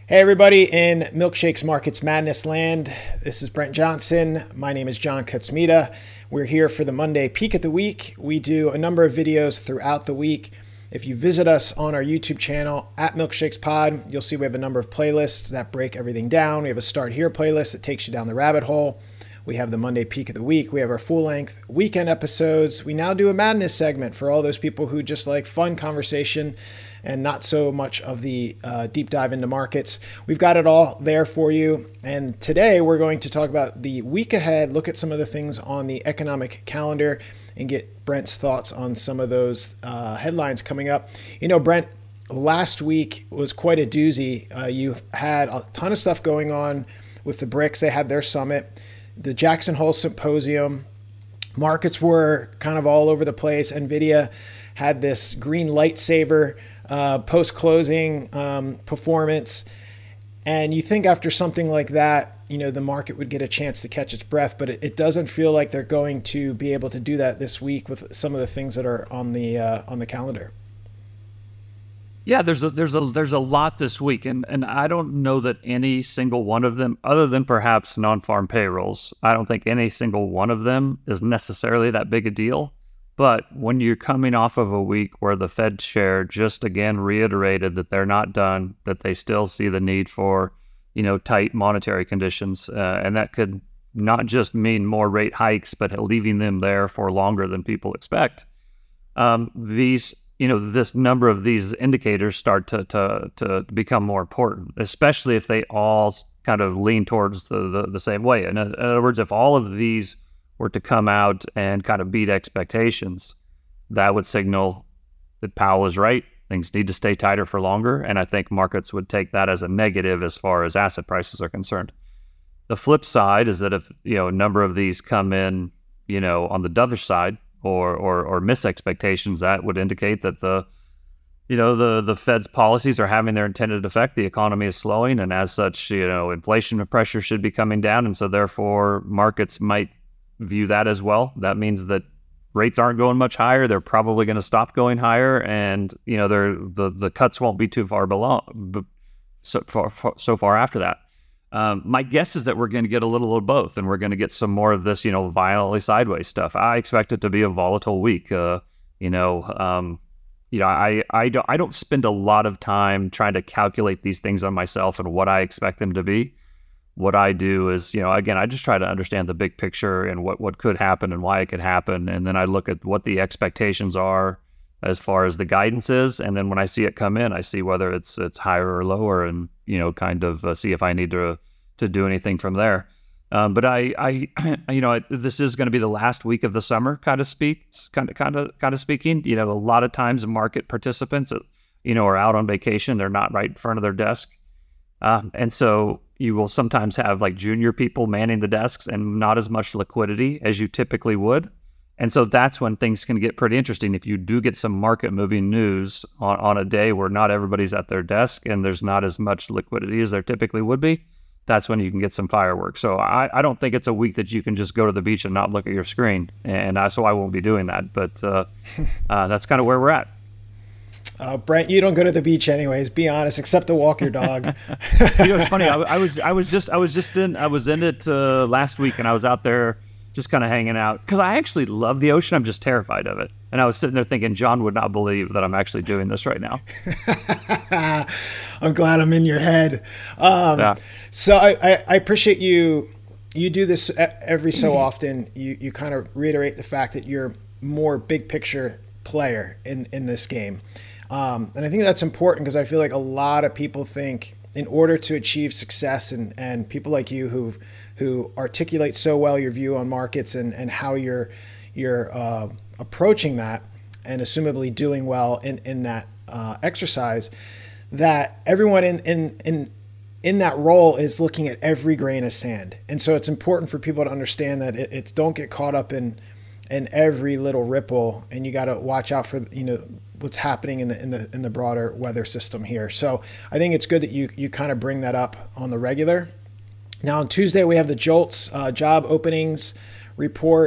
Hey everybody in Milkshakes Markets Madness Land. This is Brent Johnson. My name is John Kutsmita. We're here for the Monday Peek at the Week. We do a number of videos throughout the week. If you visit us on our YouTube channel at Milkshakes Pod, you'll see we have a number of playlists that break everything down. We have a Start Here playlist that takes you down the rabbit hole. We have the Monday Peek of the Week. We have our full-length weekend episodes. We now do a Madness segment for all those people who just like fun conversation and not so much of the deep dive into markets. We've got it all there for you. And today we're going to talk about the week ahead, look at some of the things on the economic calendar, and get Brent's thoughts on some of those headlines coming up. You know, Brent, last week was quite a doozy. You had a ton of stuff going on with the BRICS. They had their summit, the Jackson Hole Symposium. Markets were kind of all over the place. NVIDIA had this green lightsaber post-closing performance. And you think after something like that, you know, the market would get a chance to catch its breath, but it doesn't feel like they're going to be able to do that this week with some of the things that are on the calendar. Yeah, there's a lot this week, and I don't know that any single one of them, other than perhaps non-farm payrolls, I don't think any single one of them is necessarily that big a deal. But when you're coming off of a week where the Fed chair just again reiterated that they're not done, that they still see the need for, tight monetary conditions, and that could not just mean more rate hikes, but leaving them there for longer than people expect. This number of these indicators start to become more important, especially if they all kind of lean towards the same way. In other words, if all of these were to come out and kind of beat expectations, that would signal that Powell is right. Things need to stay tighter for longer. And I think markets would take that as a negative as far as asset prices are concerned. The flip side is that if, a number of these come in, on the dovish side or miss expectations, that would indicate that the Fed's policies are having their intended effect. The economy is slowing. And as such, inflation pressure should be coming down. And so therefore markets might view that as well. That means that rates aren't going much higher. They're probably going to stop going higher, and the cuts won't be too far below, so far after that. My guess is that we're going to get a little of both, and we're going to get some more of this, violently sideways stuff. I expect it to be a volatile week. I don't spend a lot of time trying to calculate these things on myself and what I expect them to be. What I do is, again, I just try to understand the big picture and what could happen and why it could happen. And then I look at what the expectations are as far as the guidance is. And then when I see it come in, I see whether it's higher or lower and, kind of see if I need to do anything from there. But this is going to be the last week of the summer, kind of speaking. A lot of times market participants, are out on vacation. They're not right in front of their desk. And so you will sometimes have like junior people manning the desks and not as much liquidity as you typically would. And so that's when things can get pretty interesting. If you do get some market moving news on a day where not everybody's at their desk and there's not as much liquidity as there typically would be, that's when you can get some fireworks. So I don't think it's a week that you can just go to the beach and not look at your screen. And so I won't be doing that. But that's kind of where we're at. Brent, you don't go to the beach anyways. Be honest, except to walk your dog. It's funny. I was in it last week, and I was out there just kind of hanging out because I actually love the ocean. I'm just terrified of it. And I was sitting there thinking, John would not believe that I'm actually doing this right now. I'm glad I'm in your head. So I appreciate you. You do this every so often. You kind of reiterate the fact that you're more big picture player in this game. And I think that's important because I feel like a lot of people think in order to achieve success and people like you who articulate so well your view on markets and how you're approaching that and assumably doing well in that exercise, that everyone in that role is looking at every grain of sand. And so it's important for people to understand that it's don't get caught up in every little ripple, and you got to watch out for what's happening in the broader weather system here. So I think it's good that you kind of bring that up on the regular. Now on Tuesday we have the JOLTS job openings report.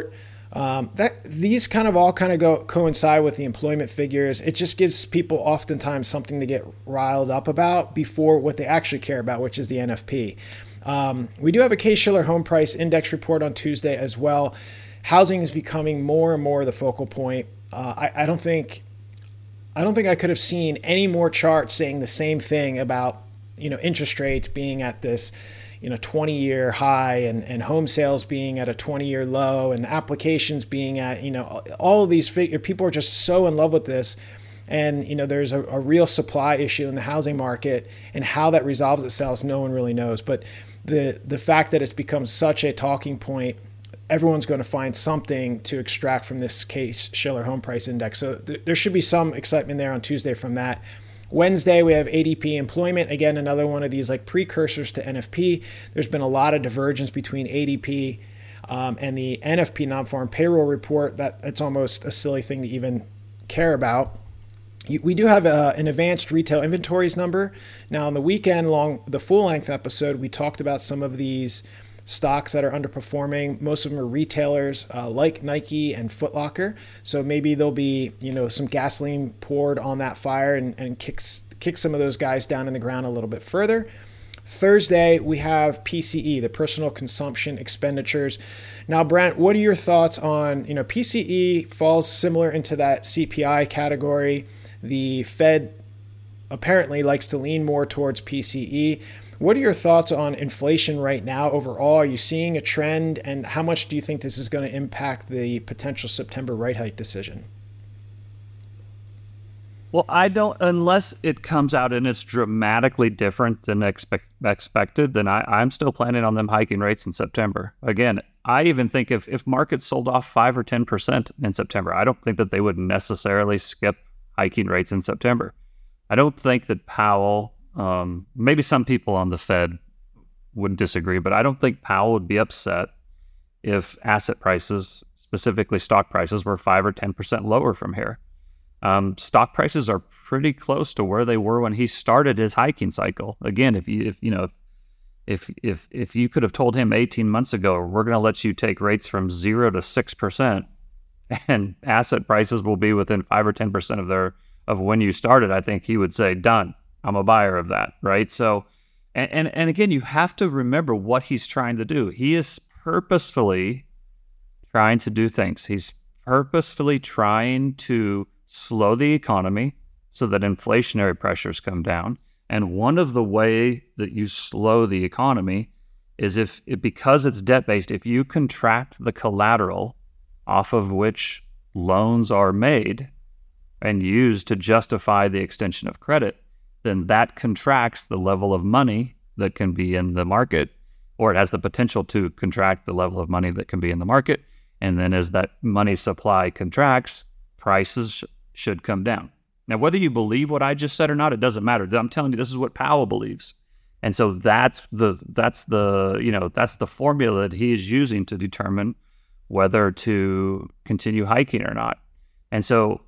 That these kind of all coincide with the employment figures. It just gives people oftentimes something to get riled up about before what they actually care about, which is the NFP. We do have a Case-Shiller home price index report on Tuesday as well. Housing is becoming more and more the focal point. I don't think I could have seen any more charts saying the same thing about interest rates being at this 20-year high and home sales being at a 20-year low and applications being at all of these figures. People are just so in love with this. And there's a real supply issue in the housing market, and how that resolves itself, no one really knows. But the fact that it's become such a talking point, everyone's going to find something to extract from this Case-Shiller home price index. So there should be some excitement there on Tuesday from that. Wednesday, we have ADP employment. Again, another one of these like precursors to NFP. There's been a lot of divergence between ADP and the NFP non-farm payroll report. That's almost a silly thing to even care about. We do have an advanced retail inventories number. Now, on the weekend long, the full-length episode, we talked about some of these stocks that are underperforming. Most of them are retailers like Nike and Foot Locker. So maybe there'll be some gasoline poured on that fire and kick some of those guys down in the ground a little bit further. Thursday, we have PCE, the personal consumption expenditures. Now, Brent, what are your thoughts on, PCE falls similar into that CPI category. The Fed apparently likes to lean more towards PCE. What are your thoughts on inflation right now overall? Are you seeing a trend, and how much do you think this is going to impact the potential September rate hike decision? Well, I don't, unless it comes out and it's dramatically different than expected, then I'm still planning on them hiking rates in September. Again, I even think if markets sold off 5 or 10% in September, I don't think that they would necessarily skip hiking rates in September. I don't think that Powell, maybe some people on the Fed would disagree, but I don't think Powell would be upset if asset prices, specifically stock prices, were 5 or 10% lower from here. Stock prices are pretty close to where they were when he started his hiking cycle. Again, if you could have told him 18 months ago, we're going to let you take rates from 0 to 6%, and asset prices will be within 5 or 10% of when you started, I think he would say, done. I'm a buyer of that, right? So, and again, you have to remember what he's trying to do. He is purposefully trying to do things. He's purposefully trying to slow the economy so that inflationary pressures come down. And one of the way that you slow the economy is because it's debt-based, if you contract the collateral off of which loans are made and used to justify the extension of credit, then that contracts the level of money that can be in the market, or it has the potential to contract the level of money that can be in the market. And then as that money supply contracts, prices should come down. Now, whether you believe what I just said or not, it doesn't matter. I'm telling you, this is what Powell believes. And so that's the formula that he is using to determine whether to continue hiking or not. And so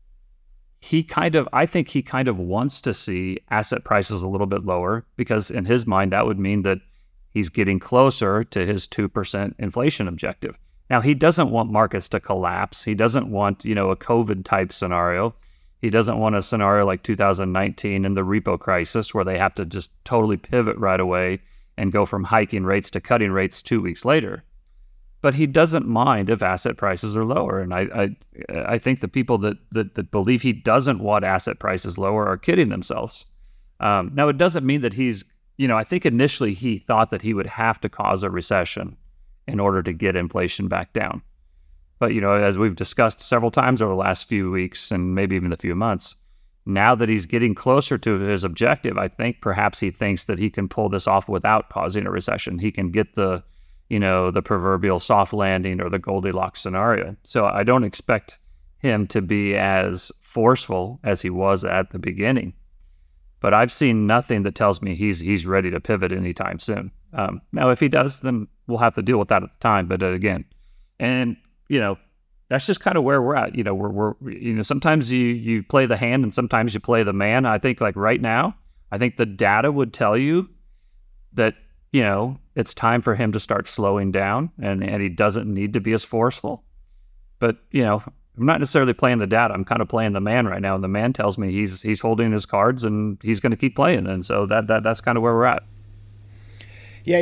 I think he kind of wants to see asset prices a little bit lower, because in his mind, that would mean that he's getting closer to his 2% inflation objective. Now, he doesn't want markets to collapse. He doesn't want, a COVID type scenario. He doesn't want a scenario like 2019 and the repo crisis where they have to just totally pivot right away and go from hiking rates to cutting rates 2 weeks later. But he doesn't mind if asset prices are lower. And I think the people that believe he doesn't want asset prices lower are kidding themselves. Now, it doesn't mean that he's, I think initially he thought that he would have to cause a recession in order to get inflation back down. But, as we've discussed several times over the last few weeks and maybe even the few months, now that he's getting closer to his objective, I think perhaps he thinks that he can pull this off without causing a recession. He can get the proverbial soft landing or the Goldilocks scenario. So I don't expect him to be as forceful as he was at the beginning. But I've seen nothing that tells me he's ready to pivot anytime soon. Now, if he does, then we'll have to deal with that at the time. But again, and that's just kind of where we're at. We're sometimes you play the hand and sometimes you play the man. I think like right now, I think the data would tell you that it's time for him to start slowing down, and he doesn't need to be as forceful. But, I'm not necessarily playing the data. I'm kind of playing the man right now. And the man tells me he's holding his cards and he's going to keep playing. And so that's kind of where we're at. Yeah,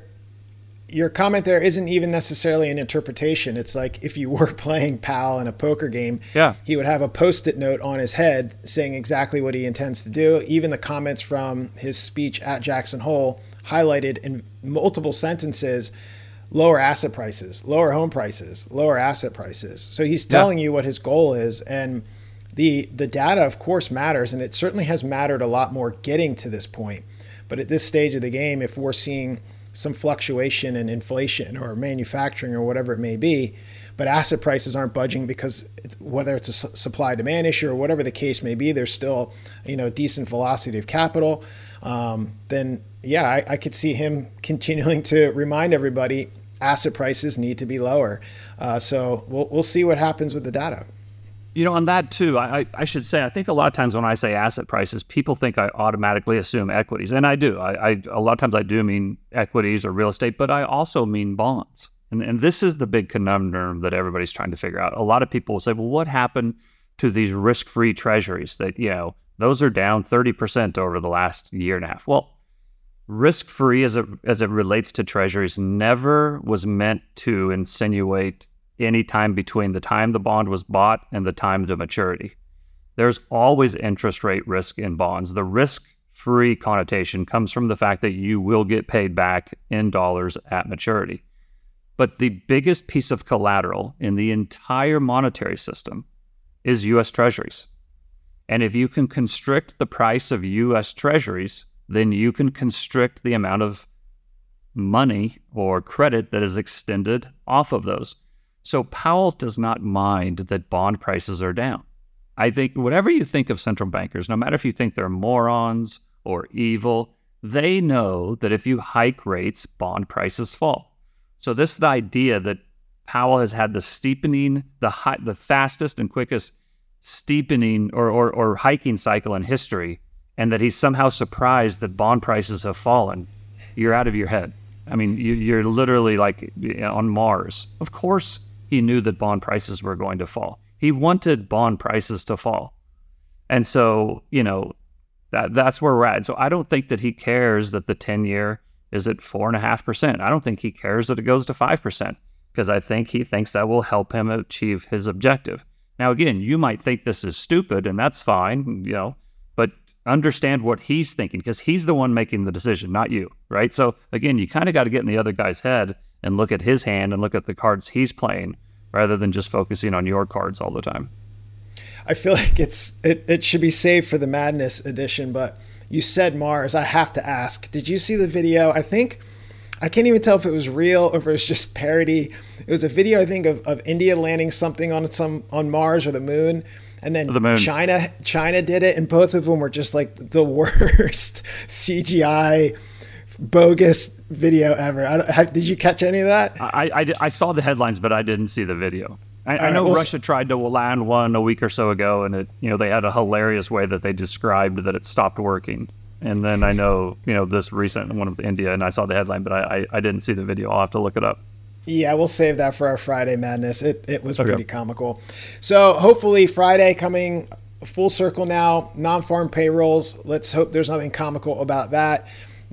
your comment there isn't even necessarily an interpretation. It's like if you were playing Powell in a poker game, he would have a Post-it note on his head saying exactly what he intends to do. Even the comments from his speech at Jackson Hole highlighted in multiple sentences lower asset prices, lower home prices, lower asset prices. So he's telling you what his goal is. And the data, of course, matters. And it certainly has mattered a lot more getting to this point. But at this stage of the game, if we're seeing some fluctuation in inflation or manufacturing or whatever it may be, but asset prices aren't budging because whether it's a supply demand issue or whatever the case may be, there's still, decent velocity of capital. Then I could see him continuing to remind everybody asset prices need to be lower. So we'll see what happens with the data. On that too, I should say, I think a lot of times when I say asset prices, people think I automatically assume equities. And I do. A lot of times I do mean equities or real estate, but I also mean bonds. And this is the big conundrum that everybody's trying to figure out. A lot of people will say, well, what happened to these risk-free treasuries that, those are down 30% over the last year and a half? Well, risk-free as it relates to treasuries never was meant to insinuate any time between the time the bond was bought and the time to maturity. There's always interest rate risk in bonds. The risk-free connotation comes from the fact that you will get paid back in dollars at maturity. But the biggest piece of collateral in the entire monetary system is U.S. Treasuries. And if you can constrict the price of U.S. Treasuries, then you can constrict the amount of money or credit that is extended off of those. So Powell does not mind that bond prices are down. I think whatever you think of central bankers, no matter if you think they're morons or evil, they know that if you hike rates, bond prices fall. So this is the idea that Powell has had the steepening, the fastest and quickest steepening or hiking cycle in history, and that he's somehow surprised that bond prices have fallen. You're out of your head. I mean, you're literally like on Mars. Of course he knew that bond prices were going to fall. He wanted bond prices to fall. And so, that's where we're at. So I don't think that he cares that the 10-year is at 4.5%. I don't think he cares that it goes to 5%, because I think he thinks that will help him achieve his objective. Now, again, you might think this is stupid, and that's fine, but understand what he's thinking, because he's the one making the decision, not you, right? So again, you kind of got to get in the other guy's head and look at his hand and look at the cards he's playing rather than just focusing on your cards all the time. I feel like it should be saved for the Madness edition, but you said Mars. I have to ask, did you see the video? I can't even tell if it was real or if it was just parody. It was a video, I think, of India landing something on Mars or the moon. And then China did it, and both of them were just like the worst CGI bogus video ever. Did you catch any of that? I saw the headlines, but I didn't see the video. I know Russia tried to land one a week or so ago, and they had a hilarious way that they described that it stopped working. And then I know, this recent one of India, and I saw the headline, but I didn't see the video. I'll have to look it up. Yeah, we'll save that for our Friday Madness. It was pretty comical. So hopefully Friday coming full circle now, non-farm payrolls. Let's hope there's nothing comical about that.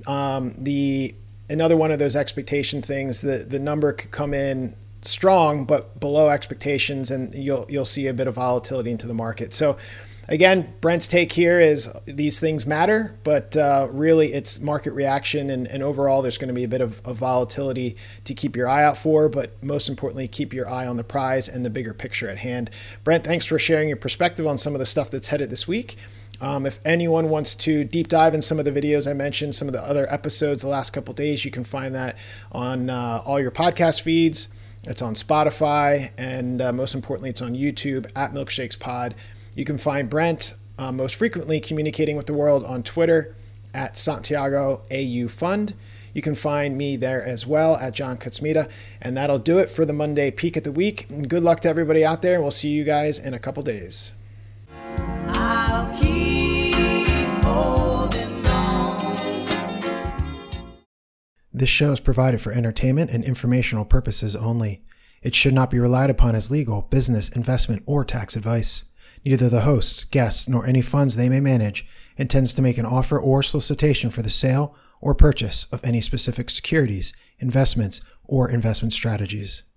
Another one of those expectation things, the number could come in strong but below expectations, and you'll see a bit of volatility into the market. So again, Brent's take here is these things matter, but really it's market reaction, and overall there's going to be a bit of volatility to keep your eye out for, but most importantly, keep your eye on the prize and the bigger picture at hand. Brent, thanks for sharing your perspective on some of the stuff that's headed this week. If anyone wants to deep dive in some of the videos I mentioned, some of the other episodes the last couple of days, you can find that on all your podcast feeds. It's on Spotify, and most importantly, it's on YouTube at Milkshakes Pod. You can find Brent most frequently communicating with the world on Twitter at Santiago AU Fund. You can find me there as well at John Kutsmita. And that'll do it for the Monday Peek at the Week. And good luck to everybody out there. We'll see you guys in a couple days. I'll keep holding on. This show is provided for entertainment and informational purposes only. It should not be relied upon as legal, business, investment, or tax advice. Neither the hosts, guests, nor any funds they may manage intends to make an offer or solicitation for the sale or purchase of any specific securities, investments, or investment strategies.